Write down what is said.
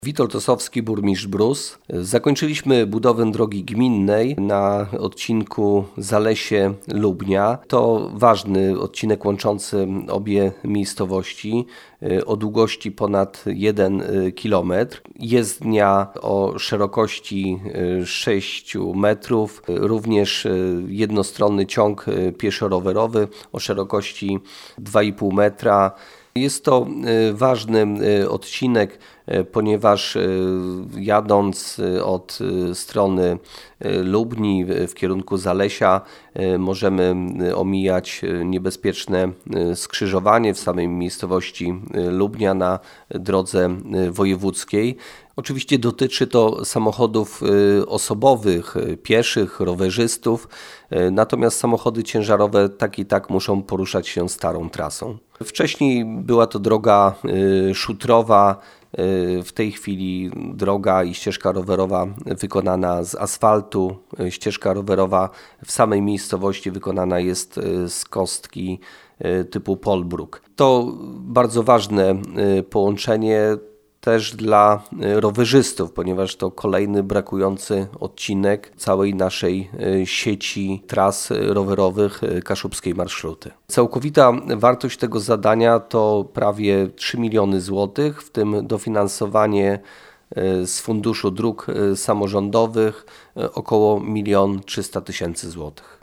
Witold Osowski, burmistrz Brus. Zakończyliśmy budowę drogi gminnej na odcinku Zalesie-Lubnia. To ważny odcinek łączący obie miejscowości o długości ponad 1 km. Jezdnia o szerokości 6 metrów, również jednostronny ciąg pieszo-rowerowy o szerokości 2,5 metra. Jest to ważny odcinek, ponieważ jadąc od strony Lubni w kierunku Zalesia możemy omijać niebezpieczne skrzyżowanie w samej miejscowości Lubnia na drodze wojewódzkiej. Oczywiście dotyczy to samochodów osobowych, pieszych, rowerzystów, natomiast samochody ciężarowe tak i tak muszą poruszać się starą trasą. Wcześniej była to droga szutrowa, w tej chwili droga i ścieżka rowerowa wykonana z asfaltu. Ścieżka rowerowa w samej miejscowości wykonana jest z kostki typu Polbruk. To bardzo ważne połączenie też dla rowerzystów, ponieważ to kolejny brakujący odcinek całej naszej sieci tras rowerowych Kaszubskiej Marszruty. Całkowita wartość tego zadania to prawie 3 miliony złotych, w tym dofinansowanie z Funduszu Dróg Samorządowych około 1 300 000 złotych.